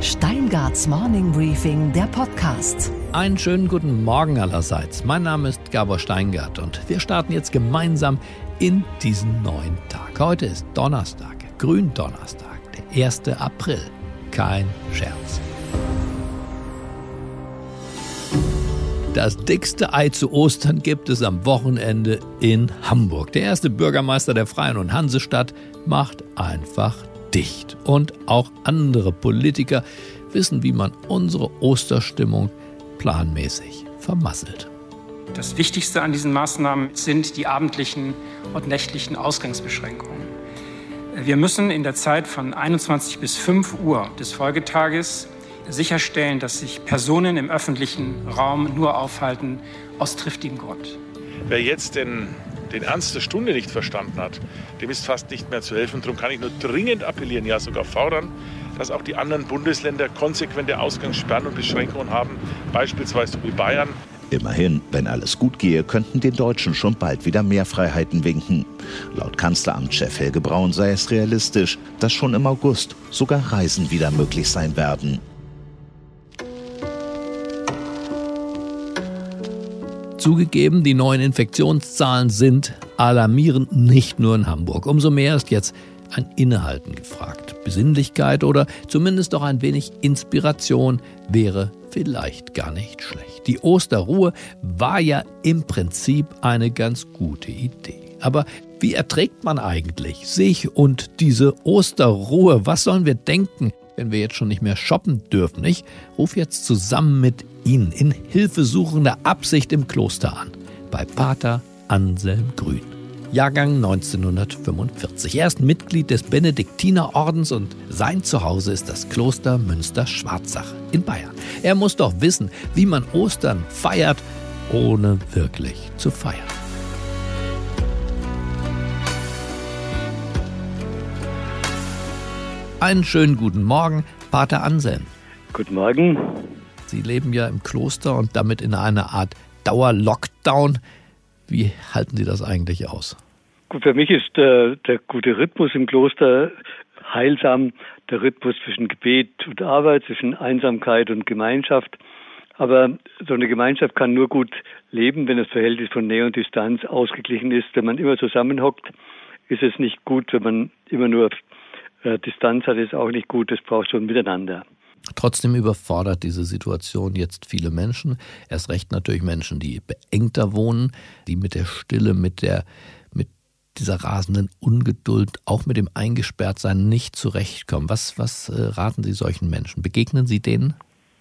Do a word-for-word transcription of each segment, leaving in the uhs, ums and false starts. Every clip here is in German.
Steingarts Morning Briefing, der Podcast. Einen schönen guten Morgen allerseits. Mein Name ist Gabor Steingart und wir starten jetzt gemeinsam in diesen neuen Tag. Heute ist Donnerstag, Gründonnerstag, der erste April. Kein Scherz. Das dickste Ei zu Ostern gibt es am Wochenende in Hamburg. Der erste Bürgermeister der Freien und Hansestadt macht einfach dicht. Und auch andere Politiker wissen, wie man unsere Osterstimmung planmäßig vermasselt. Das Wichtigste an diesen Maßnahmen sind die abendlichen und nächtlichen Ausgangsbeschränkungen. Wir müssen in der Zeit von einundzwanzig bis fünf Uhr des Folgetages sicherstellen, dass sich Personen im öffentlichen Raum nur aufhalten aus triftigem Grund. Wer jetzt den, den Ernst der Stunde nicht verstanden hat, dem ist fast nicht mehr zu helfen. Darum kann ich nur dringend appellieren, ja sogar fordern, dass auch die anderen Bundesländer konsequente Ausgangssperren und Beschränkungen haben, beispielsweise wie Bayern. Immerhin, wenn alles gut gehe, könnten den Deutschen schon bald wieder mehr Freiheiten winken. Laut Kanzleramtschef Helge Braun sei es realistisch, dass schon im August sogar Reisen wieder möglich sein werden. Zugegeben, die neuen Infektionszahlen sind alarmierend, nicht nur in Hamburg. Umso mehr ist jetzt ein Innehalten gefragt. Besinnlichkeit oder zumindest auch ein wenig Inspiration wäre vielleicht gar nicht schlecht. Die Osterruhe war ja im Prinzip eine ganz gute Idee. Aber wie erträgt man eigentlich sich und diese Osterruhe? Was sollen wir denken, wenn wir jetzt schon nicht mehr shoppen dürfen? Ich rufe jetzt zusammen mit Ihnen in hilfesuchender Absicht im Kloster an. Bei Pater Anselm Grün. Jahrgang neunzehnhundertfünfundvierzig. Er ist Mitglied des Benediktinerordens und sein Zuhause ist das Kloster Münster-Schwarzach in Bayern. Er muss doch wissen, wie man Ostern feiert, ohne wirklich zu feiern. Einen schönen guten Morgen, Pater Anselm. Guten Morgen. Sie leben ja im Kloster und damit in einer Art Dauer-Lockdown. Wie halten Sie das eigentlich aus? Gut, für mich ist äh, der gute Rhythmus im Kloster heilsam. Der Rhythmus zwischen Gebet und Arbeit, zwischen Einsamkeit und Gemeinschaft. Aber so eine Gemeinschaft kann nur gut leben, wenn das Verhältnis von Nähe und Distanz ausgeglichen ist. Wenn man immer zusammenhockt, ist es nicht gut. Wenn man immer nur äh, Distanz hat, ist auch nicht gut. Es braucht schon Miteinander. Trotzdem überfordert diese Situation jetzt viele Menschen. Erst recht natürlich Menschen, die beengter wohnen, die mit der Stille, mit der, mit dieser rasenden Ungeduld, auch mit dem Eingesperrtsein nicht zurechtkommen. Was, was äh, raten Sie solchen Menschen? Begegnen Sie denen?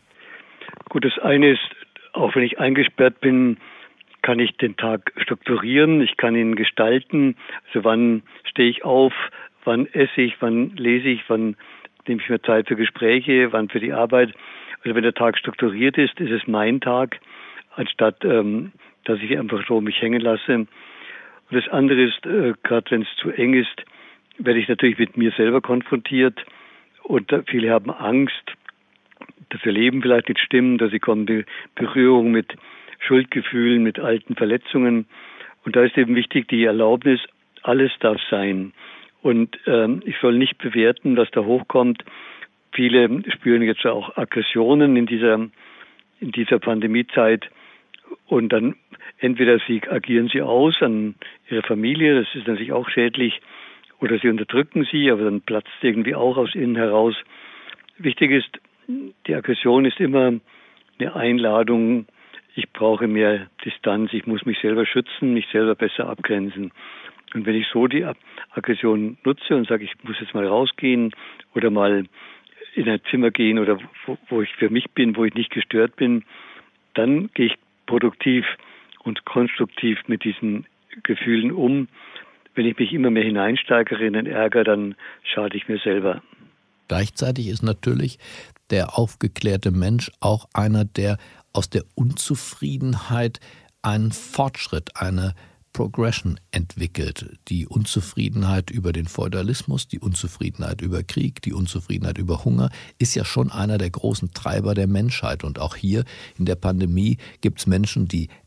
Gut, das eine ist, auch wenn ich eingesperrt bin, kann ich den Tag strukturieren, ich kann ihn gestalten. Also wann stehe ich auf, wann esse ich, wann lese ich, wann nehme ich mir Zeit für Gespräche, wann für die Arbeit. Also wenn der Tag strukturiert ist, ist es mein Tag, anstatt ähm, dass ich einfach so mich hängen lasse. Und das andere ist, äh, gerade wenn es zu eng ist, werde ich natürlich mit mir selber konfrontiert. Und äh, viele haben Angst, dass ihr Leben vielleicht nicht stimmt, dass sie kommen in Berührung mit Schuldgefühlen, mit alten Verletzungen. Und da ist eben wichtig die Erlaubnis, alles darf sein. Und ähm, ich soll nicht bewerten, was da hochkommt. Viele spüren jetzt auch Aggressionen in dieser in dieser Pandemiezeit. Und dann entweder sie agieren sie aus an ihre Familie, das ist natürlich auch schädlich, oder sie unterdrücken sie, aber dann platzt irgendwie auch aus innen heraus. Wichtig ist, die Aggression ist immer eine Einladung. Ich brauche mehr Distanz, ich muss mich selber schützen, mich selber besser abgrenzen. Und wenn ich so die Aggression nutze und sage, ich muss jetzt mal rausgehen oder mal in ein Zimmer gehen oder wo, wo ich für mich bin, wo ich nicht gestört bin, dann gehe ich produktiv und konstruktiv mit diesen Gefühlen um. Wenn ich mich immer mehr hineinsteigere in den Ärger, dann schade ich mir selber. Gleichzeitig ist natürlich der aufgeklärte Mensch auch einer, der aus der Unzufriedenheit einen Fortschritt, eine Progression entwickelt. Die Unzufriedenheit über den Feudalismus, die Unzufriedenheit über Krieg, die Unzufriedenheit über Hunger ist ja schon einer der großen Treiber der Menschheit. Und auch hier in der Pandemie gibt es Menschen, die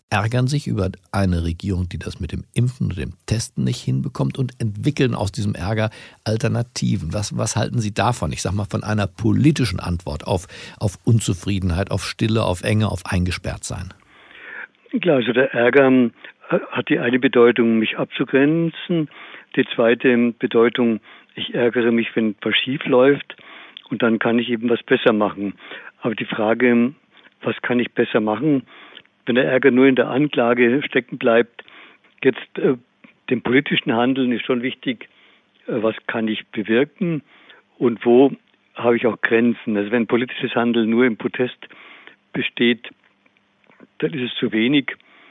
ärgern sich über eine Regierung, die das mit dem Impfen und dem Testen nicht hinbekommt und entwickeln aus diesem Ärger Alternativen. Was, was halten Sie davon? Ich sage mal von einer politischen Antwort auf, auf Unzufriedenheit, auf Stille, auf Enge, auf Eingesperrtsein. Klar, also der Ärger hat die eine Bedeutung, mich abzugrenzen. Die zweite Bedeutung, ich ärgere mich, wenn was schief läuft und dann kann ich eben was besser machen. Aber die Frage, was kann ich besser machen, wenn der Ärger nur in der Anklage stecken bleibt, jetzt äh, dem politischen Handeln ist schon wichtig, äh, was kann ich bewirken und wo habe ich auch Grenzen. Also wenn politisches Handeln nur im Protest besteht, dann ist es zu wenig,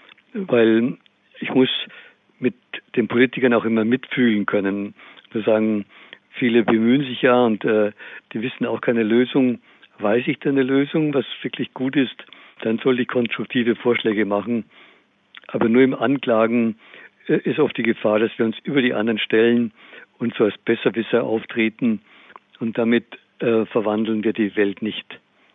weil ich muss mit den Politikern auch immer mitfühlen können. Wir sagen, viele bemühen sich ja und äh, die wissen auch keine Lösung. Weiß ich denn eine Lösung, was wirklich gut ist, dann sollte ich konstruktive Vorschläge machen. Aber nur im Anklagen äh, ist oft die Gefahr, dass wir uns über die anderen stellen und so als Besserwisser auftreten und damit äh, verwandeln wir die Welt nicht.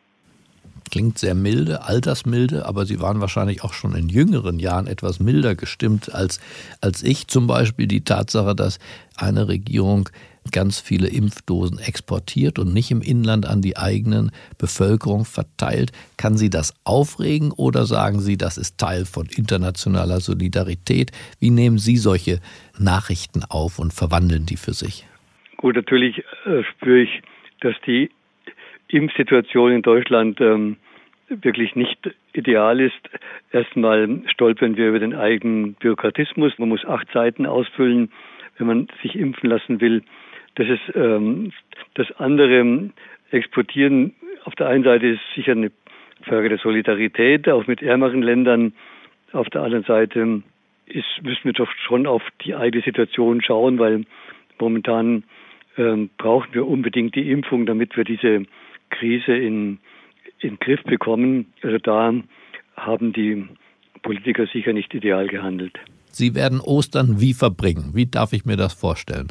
Klingt sehr milde, altersmilde, aber Sie waren wahrscheinlich auch schon in jüngeren Jahren etwas milder gestimmt als, als ich. Zum Beispiel die Tatsache, dass eine Regierung ganz viele Impfdosen exportiert und nicht im Inland an die eigenen Bevölkerung verteilt. Kann Sie das aufregen oder sagen Sie, das ist Teil von internationaler Solidarität? Wie nehmen Sie solche Nachrichten auf und verwandeln die für sich? Gut, natürlich äh, spüre ich, dass die Impfsituation in Deutschland ähm, wirklich nicht ideal ist. Erstmal stolpern wir über den eigenen Bürokratismus. Man muss acht Seiten ausfüllen, wenn man sich impfen lassen will. Das ist ähm, das andere. Exportieren auf der einen Seite ist sicher eine Frage der Solidarität, auch mit ärmeren Ländern. Auf der anderen Seite ist, müssen wir doch schon auf die eigene Situation schauen, weil momentan ähm, brauchen wir unbedingt die Impfung, damit wir diese Krise in, in den Griff bekommen. Also da haben die Politiker sicher nicht ideal gehandelt. Sie werden Ostern wie verbringen? Wie darf ich mir das vorstellen?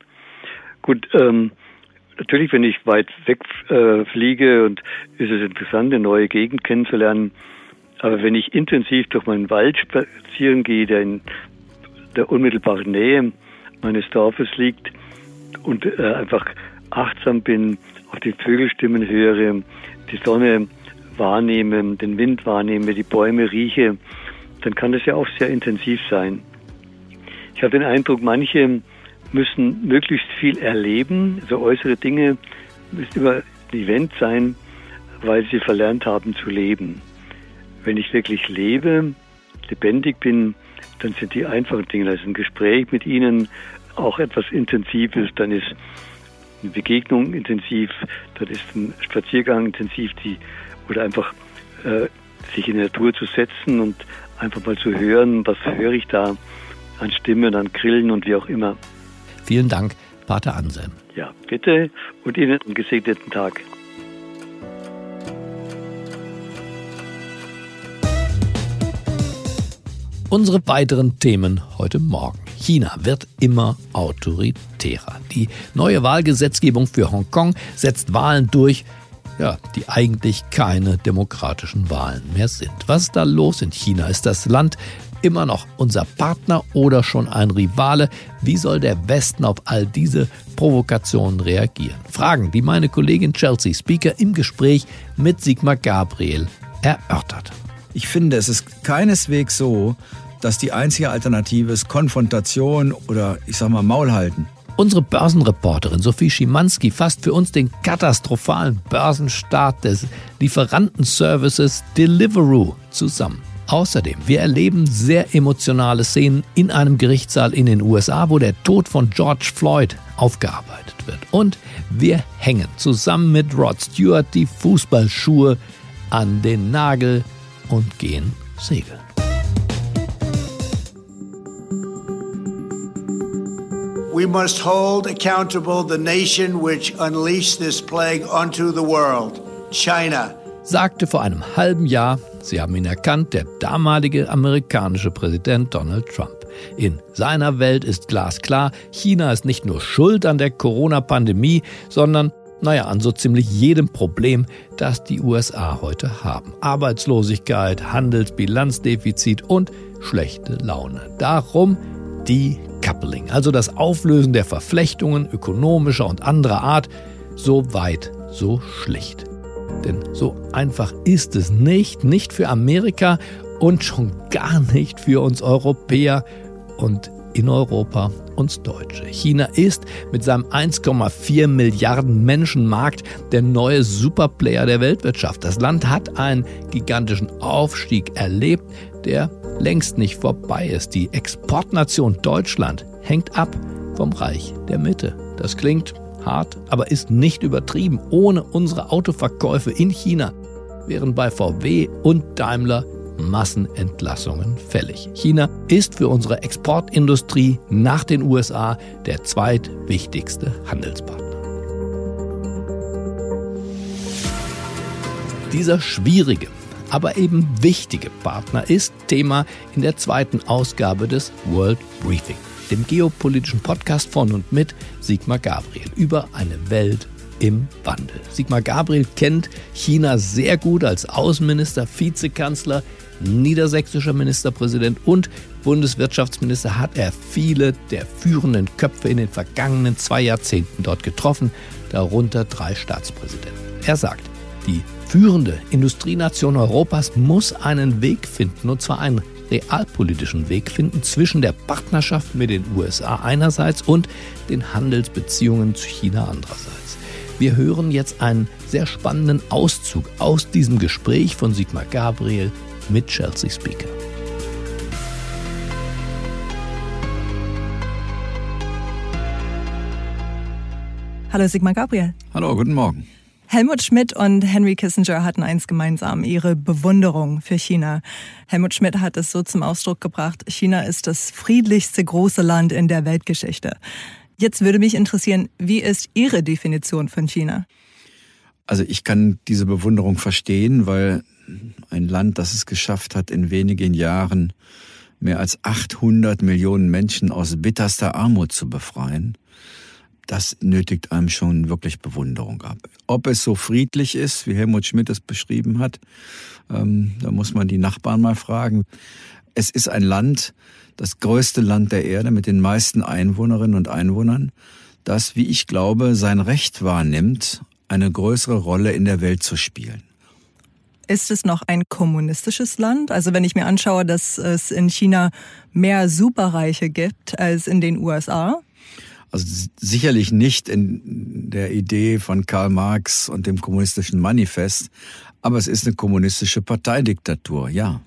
Gut, ähm, natürlich, wenn ich weit weg äh, fliege und ist es interessant, eine neue Gegend kennenzulernen. Aber wenn ich intensiv durch meinen Wald spazieren gehe, der in der unmittelbaren Nähe meines Dorfes liegt und äh, einfach achtsam bin, auf die Vögelstimmen höre, die Sonne wahrnehme, den Wind wahrnehme, die Bäume rieche, dann kann das ja auch sehr intensiv sein. Ich habe den Eindruck, manche müssen möglichst viel erleben, also äußere Dinge müssen immer ein Event sein, weil sie verlernt haben zu leben. Wenn ich wirklich lebe, lebendig bin, dann sind die einfachen Dinge, also ein Gespräch mit ihnen auch etwas Intensives, dann ist eine Begegnung intensiv, dann ist ein Spaziergang intensiv, die, oder einfach äh, sich in die Natur zu setzen und einfach mal zu hören, was höre ich da an Stimmen, an Grillen und wie auch immer. Vielen Dank, Pater Anselm. Ja, bitte und Ihnen einen gesegneten Tag. Unsere weiteren Themen heute Morgen. China wird immer autoritärer. Die neue Wahlgesetzgebung für Hongkong setzt Wahlen durch, ja, die eigentlich keine demokratischen Wahlen mehr sind. Was ist da los in China? Ist das Land immer noch unser Partner oder schon ein Rivale? Wie soll der Westen auf all diese Provokationen reagieren? Fragen, die meine Kollegin Chelsea Speaker im Gespräch mit Sigmar Gabriel erörtert. Ich finde, es ist keineswegs so, dass die einzige Alternative ist Konfrontation oder, ich sag mal, Maul halten. Unsere Börsenreporterin Sophie Schimanski fasst für uns den katastrophalen Börsenstart des Lieferantenservices Deliveroo zusammen. Außerdem, wir erleben sehr emotionale Szenen in einem Gerichtssaal in den U S A, wo der Tod von George Floyd aufgearbeitet wird. Und wir hängen zusammen mit Rod Stewart die Fußballschuhe an den Nagel und gehen segeln. We must hold accountable the nation which unleashed this plague onto the world, China. Sagte vor einem halben Jahr, Sie haben ihn erkannt, der damalige amerikanische Präsident Donald Trump. In seiner Welt ist glasklar, China ist nicht nur schuld an der Corona-Pandemie, sondern Naja, an so ziemlich jedem Problem, das die U S A heute haben. Arbeitslosigkeit, Handelsbilanzdefizit und schlechte Laune. Darum Decoupling, also das Auflösen der Verflechtungen ökonomischer und anderer Art, so weit, so schlicht. Denn so einfach ist es nicht, nicht für Amerika und schon gar nicht für uns Europäer und in Europa uns Deutsche. China ist mit seinem eins Komma vier Milliarden Menschenmarkt der neue Superplayer der Weltwirtschaft. Das Land hat einen gigantischen Aufstieg erlebt, der längst nicht vorbei ist. Die Exportnation Deutschland hängt ab vom Reich der Mitte. Das klingt hart, aber ist nicht übertrieben. Ohne unsere Autoverkäufe in China wären bei V W und Daimler Massenentlassungen fällig. China ist für unsere Exportindustrie nach den U S A der zweitwichtigste Handelspartner. Dieser schwierige, aber eben wichtige Partner ist Thema in der zweiten Ausgabe des World Briefing, dem geopolitischen Podcast von und mit Sigmar Gabriel über eine Welt im Wandel. Sigmar Gabriel kennt China sehr gut als Außenminister, Vizekanzler, niedersächsischer Ministerpräsident und Bundeswirtschaftsminister hat er viele der führenden Köpfe in den vergangenen zwei Jahrzehnten dort getroffen, darunter drei Staatspräsidenten. Er sagt, die führende Industrienation Europas muss einen Weg finden, und zwar einen realpolitischen Weg finden zwischen der Partnerschaft mit den U S A einerseits und den Handelsbeziehungen zu China andererseits. Wir hören jetzt einen sehr spannenden Auszug aus diesem Gespräch von Sigmar Gabriel mit Chelsea Speaker. Hallo Sigmar Gabriel. Hallo, guten Morgen. Helmut Schmidt und Henry Kissinger hatten eins gemeinsam, ihre Bewunderung für China. Helmut Schmidt hat es so zum Ausdruck gebracht, China ist das friedlichste große Land in der Weltgeschichte. Jetzt würde mich interessieren, wie ist Ihre Definition von China? Also ich kann diese Bewunderung verstehen, weil ein Land, das es geschafft hat, in wenigen Jahren mehr als achthundert Millionen Menschen aus bitterster Armut zu befreien, das nötigt einem schon wirklich Bewunderung ab. Ob es so friedlich ist, wie Helmut Schmidt es beschrieben hat, ähm, da muss man die Nachbarn mal fragen. Es ist ein Land, das größte Land der Erde mit den meisten Einwohnerinnen und Einwohnern, das, wie ich glaube, sein Recht wahrnimmt, eine größere Rolle in der Welt zu spielen. Ist es noch ein kommunistisches Land? Also wenn ich mir anschaue, dass es in China mehr Superreiche gibt als in den U S A? Also sicherlich nicht in der Idee von Karl Marx und dem kommunistischen Manifest, aber es ist eine kommunistische Parteidiktatur, ja.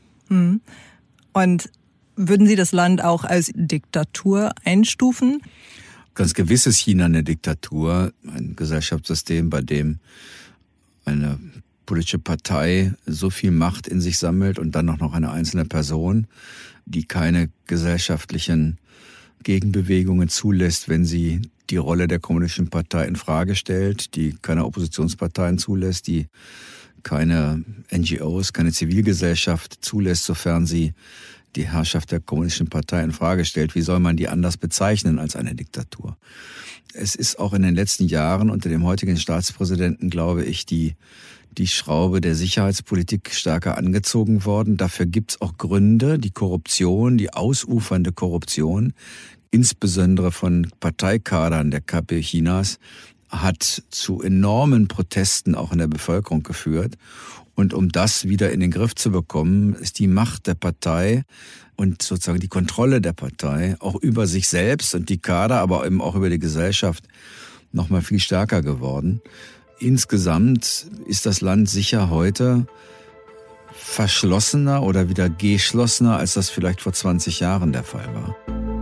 Und würden Sie das Land auch als Diktatur einstufen? Ganz gewiss ist China eine Diktatur, ein Gesellschaftssystem, bei dem eine politische Partei so viel Macht in sich sammelt und dann auch noch eine einzelne Person, die keine gesellschaftlichen Gegenbewegungen zulässt, wenn sie die Rolle der kommunistischen Partei in Frage stellt, die keine Oppositionsparteien zulässt, die keine N G Os, keine Zivilgesellschaft zulässt, sofern sie die Herrschaft der kommunistischen Partei in Frage stellt. Wie soll man die anders bezeichnen als eine Diktatur? Es ist auch in den letzten Jahren unter dem heutigen Staatspräsidenten, glaube ich, die die Schraube der Sicherheitspolitik stärker angezogen worden. Dafür gibt es auch Gründe. Die Korruption, die ausufernde Korruption, insbesondere von Parteikadern der K P Chinas, hat zu enormen Protesten auch in der Bevölkerung geführt. Und um das wieder in den Griff zu bekommen, ist die Macht der Partei und sozusagen die Kontrolle der Partei auch über sich selbst und die Kader, aber eben auch über die Gesellschaft noch mal viel stärker geworden. Insgesamt ist das Land sicher heute verschlossener oder wieder geschlossener, als das vielleicht vor zwanzig Jahren der Fall war.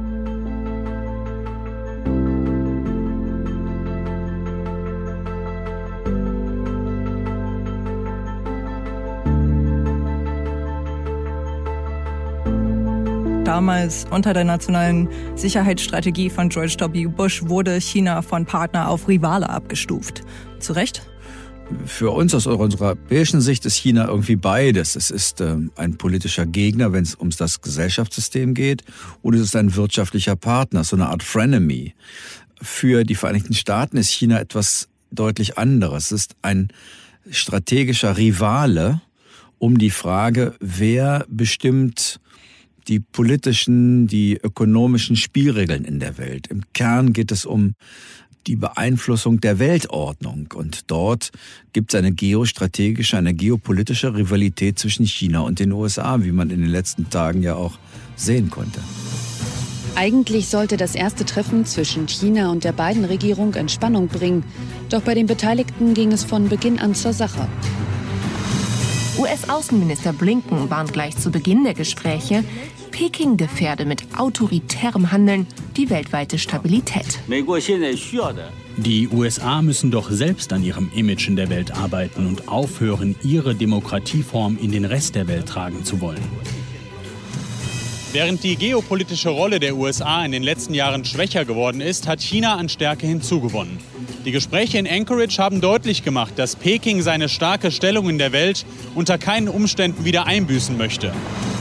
Damals unter der nationalen Sicherheitsstrategie von George W. Bush wurde China von Partner auf Rivale abgestuft. Zu Recht? Für uns aus unserer europäischen Sicht ist China irgendwie beides. Es ist äh, ein politischer Gegner, wenn es um das Gesellschaftssystem geht, und es ist ein wirtschaftlicher Partner, so eine Art Frenemy. Für die Vereinigten Staaten ist China etwas deutlich anderes. Es ist ein strategischer Rivale um die Frage, wer bestimmt die politischen, die ökonomischen Spielregeln in der Welt. Im Kern geht es um die Beeinflussung der Weltordnung. Und dort gibt es eine geostrategische, eine geopolitische Rivalität zwischen China und den U S A, wie man in den letzten Tagen ja auch sehen konnte. Eigentlich sollte das erste Treffen zwischen China und der Biden-Regierung Entspannung bringen. Doch bei den Beteiligten ging es von Beginn an zur Sache. U S-Außenminister Blinken warnt gleich zu Beginn der Gespräche, Peking gefährde mit autoritärem Handeln die weltweite Stabilität. Die U S A müssen doch selbst an ihrem Image in der Welt arbeiten und aufhören, ihre Demokratieform in den Rest der Welt tragen zu wollen. Während die geopolitische Rolle der U S A in den letzten Jahren schwächer geworden ist, hat China an Stärke hinzugewonnen. Die Gespräche in Anchorage haben deutlich gemacht, dass Peking seine starke Stellung in der Welt unter keinen Umständen wieder einbüßen möchte.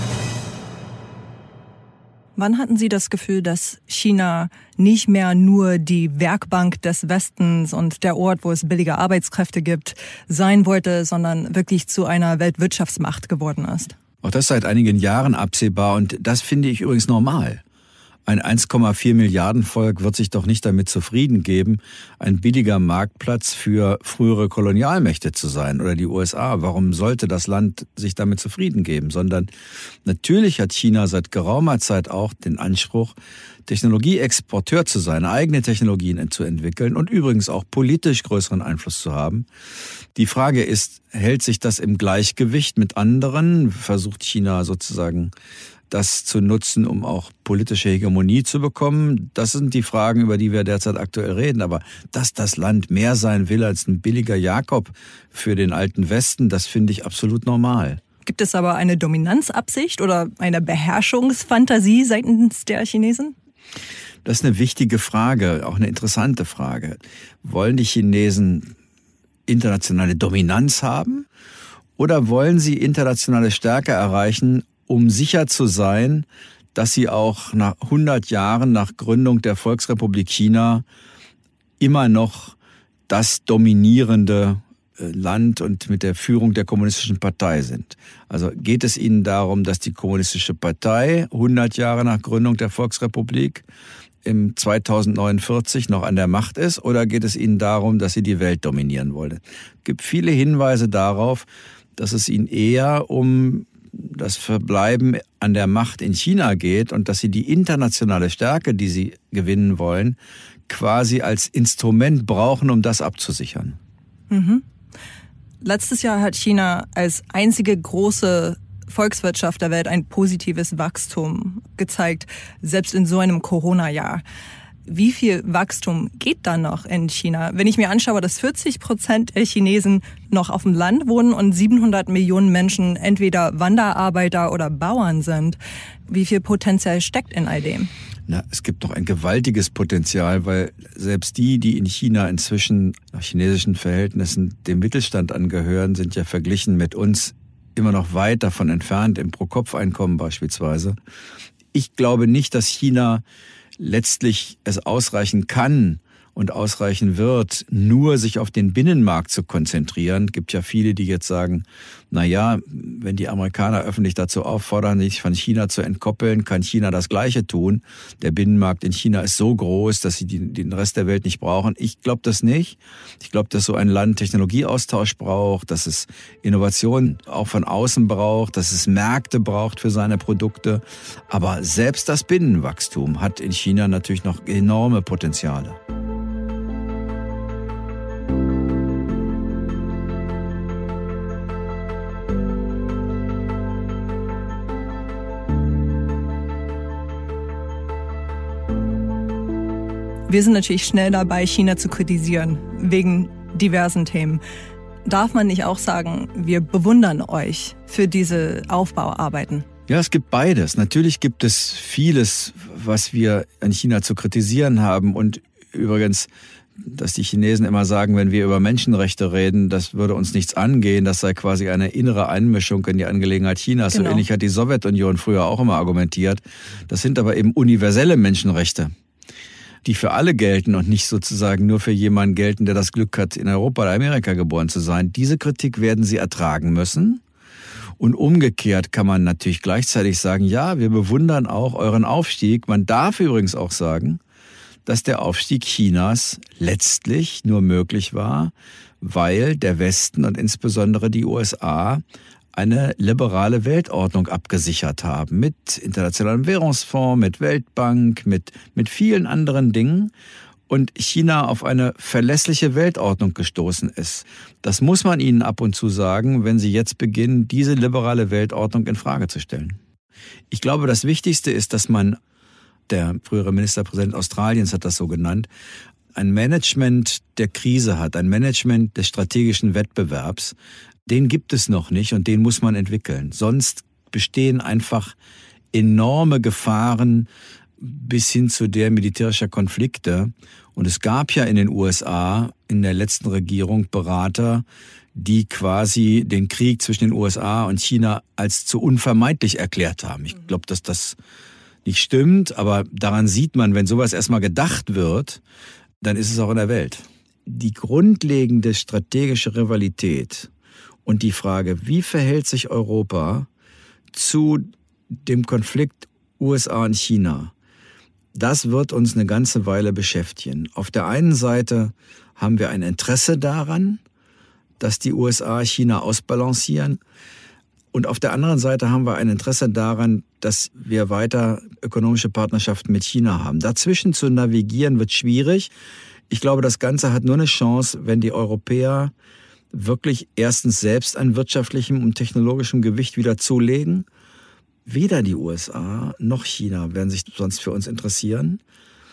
Wann hatten Sie das Gefühl, dass China nicht mehr nur die Werkbank des Westens und der Ort, wo es billige Arbeitskräfte gibt, sein wollte, sondern wirklich zu einer Weltwirtschaftsmacht geworden ist? Auch das seit einigen Jahren absehbar und das finde ich übrigens normal. Ein eins Komma vier Milliarden Volk wird sich doch nicht damit zufrieden geben, ein billiger Marktplatz für frühere Kolonialmächte zu sein oder die U S A. Warum sollte das Land sich damit zufrieden geben? Sondern natürlich hat China seit geraumer Zeit auch den Anspruch, Technologieexporteur zu sein, eigene Technologien zu entwickeln und übrigens auch politisch größeren Einfluss zu haben. Die Frage ist, hält sich das im Gleichgewicht mit anderen? Versucht China sozusagen das zu nutzen, um auch politische Hegemonie zu bekommen? Das sind die Fragen, über die wir derzeit aktuell reden. Aber dass das Land mehr sein will als ein billiger Jakob für den alten Westen, das finde ich absolut normal. Gibt es aber eine Dominanzabsicht oder eine Beherrschungsfantasie seitens der Chinesen? Das ist eine wichtige Frage, auch eine interessante Frage. Wollen die Chinesen internationale Dominanz haben oder wollen sie internationale Stärke erreichen, um sicher zu sein, dass sie auch nach hundert Jahren nach Gründung der Volksrepublik China immer noch das dominierende Land und mit der Führung der Kommunistischen Partei sind. Also geht es ihnen darum, dass die Kommunistische Partei hundert Jahre nach Gründung der Volksrepublik im zweitausendneunundvierzig noch an der Macht ist, oder geht es ihnen darum, dass sie die Welt dominieren wollen? Es gibt viele Hinweise darauf, dass es ihnen eher um das Verbleiben an der Macht in China geht und dass sie die internationale Stärke, die sie gewinnen wollen, quasi als Instrument brauchen, um das abzusichern. Mhm. Letztes Jahr hat China als einzige große Volkswirtschaft der Welt ein positives Wachstum gezeigt, selbst in so einem Corona-Jahr. Wie viel Wachstum geht da noch in China? Wenn ich mir anschaue, dass vierzig Prozent der Chinesen noch auf dem Land wohnen und siebenhundert Millionen Menschen entweder Wanderarbeiter oder Bauern sind, wie viel Potenzial steckt in all dem? Na, es gibt doch ein gewaltiges Potenzial, weil selbst die, die in China inzwischen nach chinesischen Verhältnissen dem Mittelstand angehören, sind ja verglichen mit uns immer noch weit davon entfernt, im Pro-Kopf-Einkommen beispielsweise. Ich glaube nicht, dass China letztlich es ausreichen kann und ausreichen wird, nur sich auf den Binnenmarkt zu konzentrieren. Es gibt ja viele, die jetzt sagen, na ja, wenn die Amerikaner öffentlich dazu auffordern, sich von China zu entkoppeln, kann China das Gleiche tun. Der Binnenmarkt in China ist so groß, dass sie den Rest der Welt nicht brauchen. Ich glaube das nicht. Ich glaube, dass so ein Land Technologieaustausch braucht, dass es Innovation auch von außen braucht, dass es Märkte braucht für seine Produkte. Aber selbst das Binnenwachstum hat in China natürlich noch enorme Potenziale. Wir sind natürlich schnell dabei, China zu kritisieren, wegen diversen Themen. Darf man nicht auch sagen, wir bewundern euch für diese Aufbauarbeiten? Ja, es gibt beides. Natürlich gibt es vieles, was wir an China zu kritisieren haben. Und übrigens, dass die Chinesen immer sagen, wenn wir über Menschenrechte reden, das würde uns nichts angehen, das sei quasi eine innere Einmischung in die Angelegenheit Chinas. Genau. So ähnlich hat die Sowjetunion früher auch immer argumentiert. Das sind aber eben universelle Menschenrechte. die für alle gelten und nicht sozusagen nur für jemanden gelten, der das Glück hat, in Europa oder Amerika geboren zu sein. Diese Kritik werden sie ertragen müssen. Und umgekehrt kann man natürlich gleichzeitig sagen, ja, wir bewundern auch euren Aufstieg. Man darf übrigens auch sagen, dass der Aufstieg Chinas letztlich nur möglich war, weil der Westen und insbesondere die U S A eine liberale Weltordnung abgesichert haben. Mit Internationalem Währungsfonds, mit Weltbank, mit, mit vielen anderen Dingen. Und China auf eine verlässliche Weltordnung gestoßen ist. Das muss man ihnen ab und zu sagen, wenn sie jetzt beginnen, diese liberale Weltordnung in Frage zu stellen. Ich glaube, das Wichtigste ist, dass man, der frühere Ministerpräsident Australiens hat das so genannt, ein Management der Krise hat, ein Management des strategischen Wettbewerbs. Den gibt es noch nicht und den muss man entwickeln. Sonst bestehen einfach enorme Gefahren bis hin zu der militärischer Konflikte. Und es gab ja in den U S A in der letzten Regierung Berater, die quasi den Krieg zwischen den U S A und China als zu unvermeidlich erklärt haben. Ich glaube, dass das nicht stimmt, aber daran sieht man, wenn sowas erstmal gedacht wird, dann ist es auch in der Welt. Die grundlegende strategische Rivalität und die Frage, wie verhält sich Europa zu dem Konflikt U S A und China, das wird uns eine ganze Weile beschäftigen. Auf der einen Seite haben wir ein Interesse daran, dass die U S A China ausbalancieren. Und auf der anderen Seite haben wir ein Interesse daran, dass wir weiter ökonomische Partnerschaften mit China haben. Dazwischen zu navigieren wird schwierig. Ich glaube, das Ganze hat nur eine Chance, wenn die Europäer wirklich erstens selbst an wirtschaftlichem und technologischem Gewicht wieder zulegen. Weder die U S A noch China werden sich sonst für uns interessieren.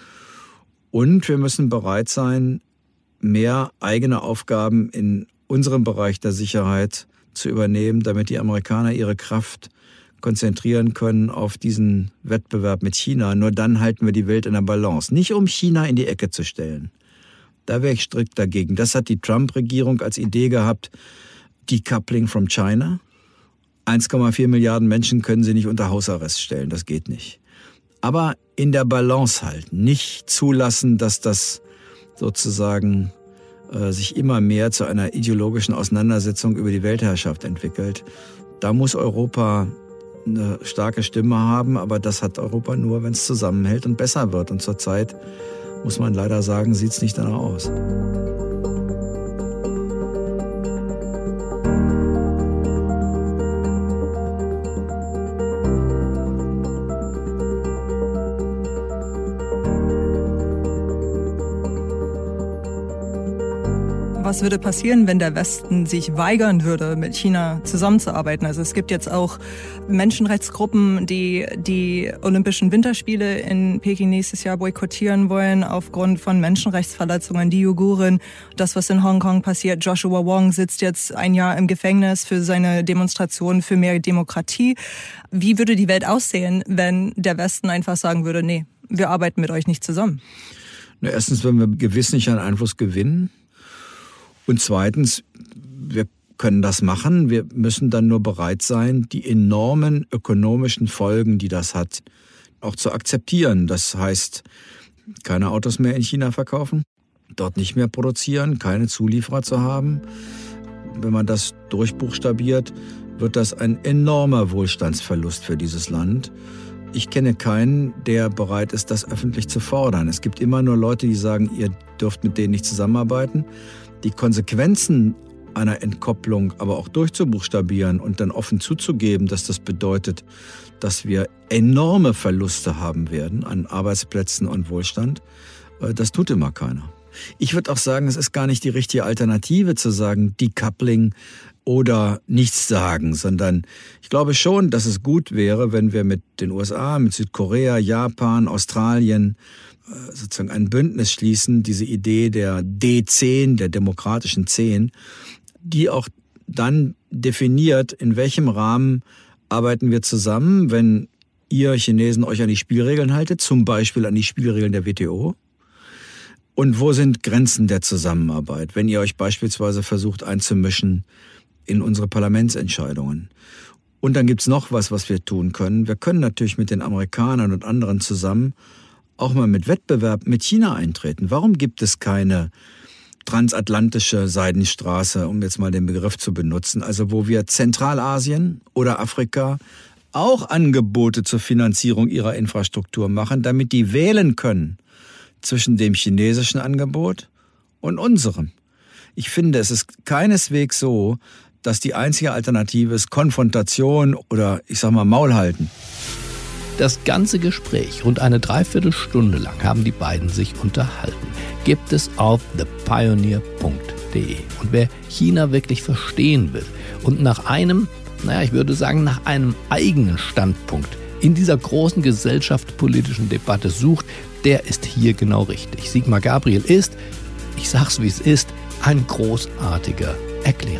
Und wir müssen bereit sein, mehr eigene Aufgaben in unserem Bereich der Sicherheit zu übernehmen, damit die Amerikaner ihre Kraft konzentrieren können auf diesen Wettbewerb mit China. Nur dann halten wir die Welt in der Balance. Nicht um China in die Ecke zu stellen. Da wäre ich strikt dagegen. Das hat die Trump-Regierung als Idee gehabt, Decoupling from China. eins Komma vier Milliarden Menschen können sie nicht unter Hausarrest stellen, das geht nicht. Aber in der Balance halten, nicht zulassen, dass das sozusagen äh, sich immer mehr zu einer ideologischen Auseinandersetzung über die Weltherrschaft entwickelt. Da muss Europa eine starke Stimme haben, aber das hat Europa nur, wenn es zusammenhält und besser wird. Und zurzeit, muss man leider sagen, sieht es nicht danach aus. Was würde passieren, wenn der Westen sich weigern würde, mit China zusammenzuarbeiten? Also es gibt jetzt auch Menschenrechtsgruppen, die die Olympischen Winterspiele in Peking nächstes Jahr boykottieren wollen aufgrund von Menschenrechtsverletzungen. Die Uiguren, das, was in Hongkong passiert. Joshua Wong sitzt jetzt ein Jahr im Gefängnis für seine Demonstration für mehr Demokratie. Wie würde die Welt aussehen, wenn der Westen einfach sagen würde, nee, wir arbeiten mit euch nicht zusammen? Na, erstens würden wir gewiss nicht an Einfluss gewinnen. Und zweitens, wir können das machen. Wir müssen dann nur bereit sein, die enormen ökonomischen Folgen, die das hat, auch zu akzeptieren. Das heißt, keine Autos mehr in China verkaufen, dort nicht mehr produzieren, keine Zulieferer zu haben. Wenn man das durchbuchstabiert, wird das ein enormer Wohlstandsverlust für dieses Land. Ich kenne keinen, der bereit ist, das öffentlich zu fordern. Es gibt immer nur Leute, die sagen, ihr dürft mit denen nicht zusammenarbeiten. Die Konsequenzen einer Entkopplung aber auch durchzubuchstabieren und dann offen zuzugeben, dass das bedeutet, dass wir enorme Verluste haben werden an Arbeitsplätzen und Wohlstand, das tut immer keiner. Ich würde auch sagen, es ist gar nicht die richtige Alternative zu sagen, Decoupling oder nichts sagen, sondern ich glaube schon, dass es gut wäre, wenn wir mit den U S A, mit Südkorea, Japan, Australien sozusagen ein Bündnis schließen, diese Idee der D zehn, der demokratischen Zehn, die auch dann definiert, in welchem Rahmen arbeiten wir zusammen, wenn ihr Chinesen euch an die Spielregeln haltet, zum Beispiel an die Spielregeln der W T O. Und wo sind Grenzen der Zusammenarbeit, wenn ihr euch beispielsweise versucht einzumischen in unsere Parlamentsentscheidungen. Und dann gibt's noch was, was wir tun können. Wir können natürlich mit den Amerikanern und anderen zusammen auch mal mit Wettbewerb mit China eintreten. Warum gibt es keine transatlantische Seidenstraße, um jetzt mal den Begriff zu benutzen, also wo wir Zentralasien oder Afrika auch Angebote zur Finanzierung ihrer Infrastruktur machen, damit die wählen können zwischen dem chinesischen Angebot und unserem. Ich finde, es ist keineswegs so, dass die einzige Alternative ist Konfrontation oder, ich sag mal, Maul halten. Das ganze Gespräch, rund eine Dreiviertelstunde lang, haben die beiden sich unterhalten. Gibt es auf the pioneer punkt de. Und wer China wirklich verstehen will und nach einem, naja, ich würde sagen, nach einem eigenen Standpunkt in dieser großen gesellschaftspolitischen Debatte sucht, der ist hier genau richtig. Sigmar Gabriel ist, ich sag's wie es ist, ein großartiger Erklärer.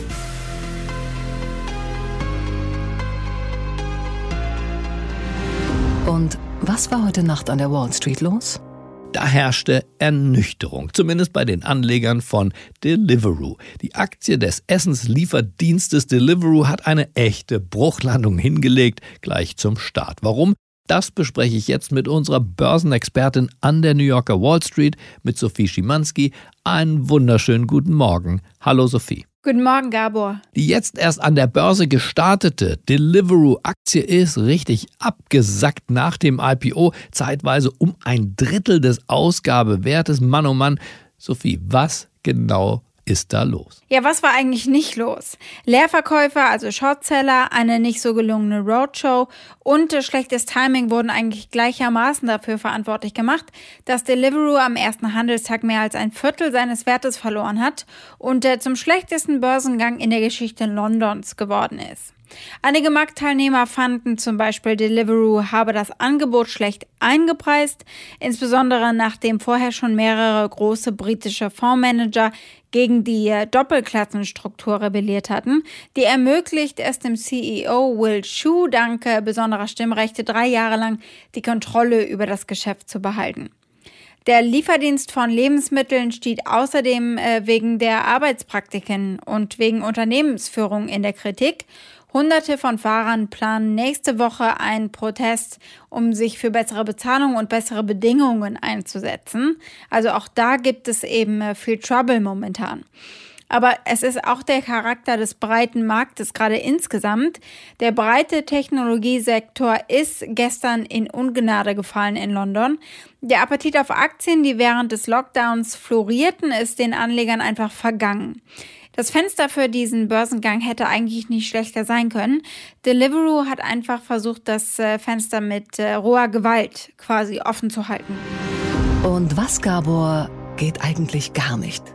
Und was war heute Nacht an der Wall Street los? Da herrschte Ernüchterung, zumindest bei den Anlegern von Deliveroo. Die Aktie des Essenslieferdienstes Deliveroo hat eine echte Bruchlandung hingelegt, gleich zum Start. Warum? Das bespreche ich jetzt mit unserer Börsenexpertin an der New Yorker Wall Street, mit Sophie Schimanski. Einen wunderschönen guten Morgen. Hallo Sophie. Guten Morgen, Gabor. Die jetzt erst an der Börse gestartete Deliveroo-Aktie ist richtig abgesackt nach dem I P O, zeitweise um ein Drittel des Ausgabewertes. Mann, oh Mann. Sophie, was genau ist da los? Ja, was war eigentlich nicht los? Leerverkäufer, also Shortseller, eine nicht so gelungene Roadshow und schlechtes Timing wurden eigentlich gleichermaßen dafür verantwortlich gemacht, dass Deliveroo am ersten Handelstag mehr als ein Viertel seines Wertes verloren hat und äh, zum schlechtesten Börsengang in der Geschichte Londons geworden ist. Einige Marktteilnehmer fanden zum Beispiel, Deliveroo habe das Angebot schlecht eingepreist, insbesondere nachdem vorher schon mehrere große britische Fondsmanager gegen die Doppelklassenstruktur rebelliert hatten. Die ermöglicht es dem C E O Will Shu dank besonderer Stimmrechte drei Jahre lang die Kontrolle über das Geschäft zu behalten. Der Lieferdienst von Lebensmitteln steht außerdem äh, wegen der Arbeitspraktiken und wegen Unternehmensführung in der Kritik. Hunderte von Fahrern planen nächste Woche einen Protest, um sich für bessere Bezahlung und bessere Bedingungen einzusetzen. Also auch da gibt es eben viel Trouble momentan. Aber es ist auch der Charakter des breiten Marktes, gerade insgesamt. Der breite Technologiesektor ist gestern in Ungnade gefallen in London. Der Appetit auf Aktien, die während des Lockdowns florierten, ist den Anlegern einfach vergangen. Das Fenster für diesen Börsengang hätte eigentlich nicht schlechter sein können. Deliveroo hat einfach versucht, das Fenster mit roher Gewalt quasi offen zu halten. Und was, Gabor, geht eigentlich gar nicht?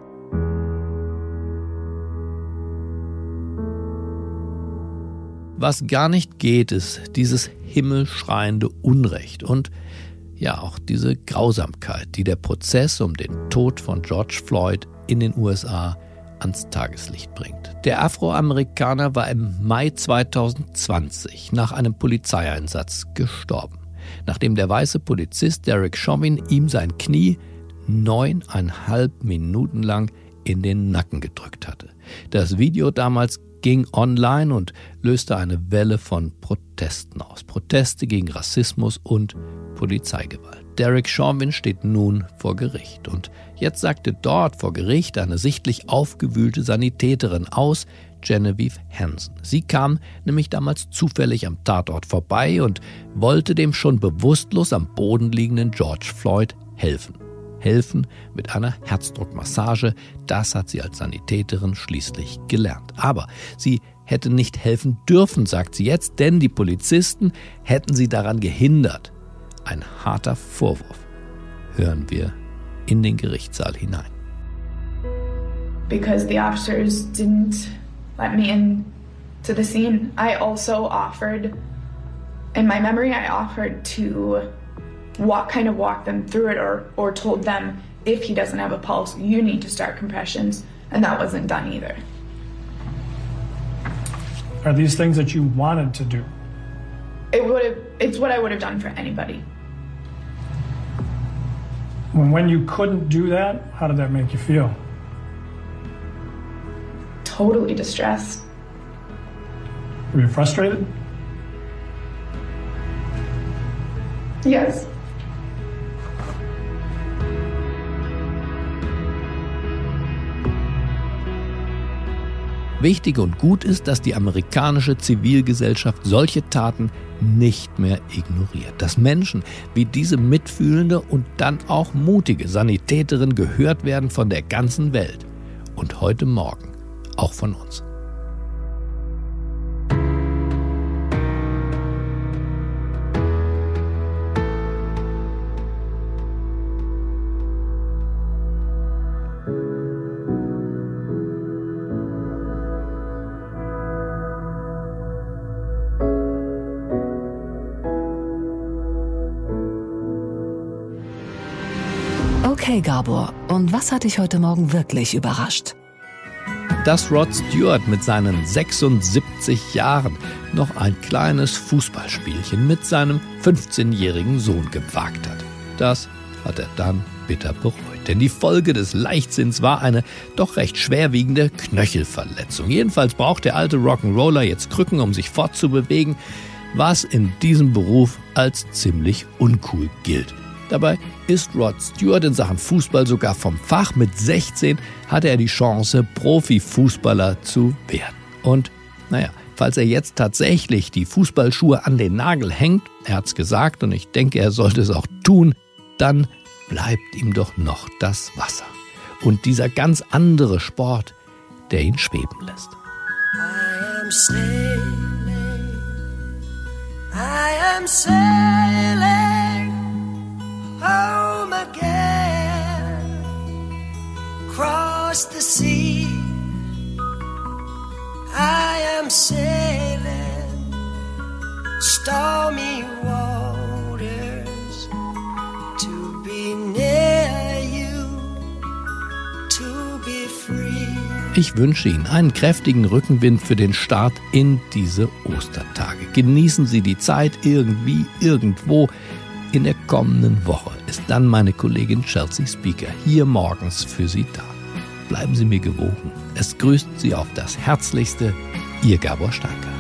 Was gar nicht geht, ist dieses himmelschreiende Unrecht und ja auch diese Grausamkeit, die der Prozess um den Tod von George Floyd in den U S A ans Tageslicht bringt. Der Afroamerikaner war im Mai zweitausendzwanzig nach einem Polizeieinsatz gestorben, nachdem der weiße Polizist Derek Chauvin ihm sein Knie neuneinhalb Minuten lang in den Nacken gedrückt hatte. Das Video damals ging online und löste eine Welle von Protesten aus. Proteste gegen Rassismus und Polizeigewalt. Derek Chauvin steht nun vor Gericht. Und jetzt sagte dort vor Gericht eine sichtlich aufgewühlte Sanitäterin aus, Genevieve Hansen. Sie kam nämlich damals zufällig am Tatort vorbei und wollte dem schon bewusstlos am Boden liegenden George Floyd helfen. Helfen mit einer Herzdruckmassage, das hat sie als Sanitäterin schließlich gelernt. Aber sie hätte nicht helfen dürfen, sagt sie jetzt, denn die Polizisten hätten sie daran gehindert. Ein harter Vorwurf. Hören wir in den Gerichtssaal hinein. Because the officers didn't let me in to the scene, I also offered, in my memory, I offered to walk, kind of walk them through it, or, or told them, if he doesn't have a pulse, you need to start compressions, and that wasn't done either. Are these things that you wanted to do? It would have, it's what I would have done for anybody. When, when you couldn't do that, how did that make you feel? Totally distressed. Were you frustrated? Yes. Wichtig und gut ist, dass die amerikanische Zivilgesellschaft solche Taten nicht mehr ignoriert. Dass Menschen wie diese mitfühlende und dann auch mutige Sanitäterin gehört werden von der ganzen Welt. Und heute Morgen auch von uns. Okay, Gabor, und was hat dich heute Morgen wirklich überrascht? Dass Rod Stewart mit seinen sechsundsiebzig Jahren noch ein kleines Fußballspielchen mit seinem fünfzehnjährigen Sohn gewagt hat. Das hat er dann bitter bereut. Denn die Folge des Leichtsinns war eine doch recht schwerwiegende Knöchelverletzung. Jedenfalls braucht der alte Rock'n'Roller jetzt Krücken, um sich fortzubewegen, was in diesem Beruf als ziemlich uncool gilt. Dabei ist Rod Stewart in Sachen Fußball sogar vom Fach. Mit sechzehn hatte er die Chance, Profifußballer zu werden. Und naja, falls er jetzt tatsächlich die Fußballschuhe an den Nagel hängt, er hat's gesagt und ich denke, er sollte es auch tun, dann bleibt ihm doch noch das Wasser. Und dieser ganz andere Sport, der ihn schweben lässt. I am sailing, I am sailing home again, across the sea. I am sailing stormy waters to be near you, to be free. Ich wünsche Ihnen einen kräftigen Rückenwind für den Start in diese Ostertage. Genießen Sie die Zeit irgendwie, irgendwo. In der kommenden Woche ist dann meine Kollegin Chelsea Speaker hier morgens für Sie da. Bleiben Sie mir gewogen. Es grüßt Sie auf das Herzlichste, Ihr Gabor Steingart.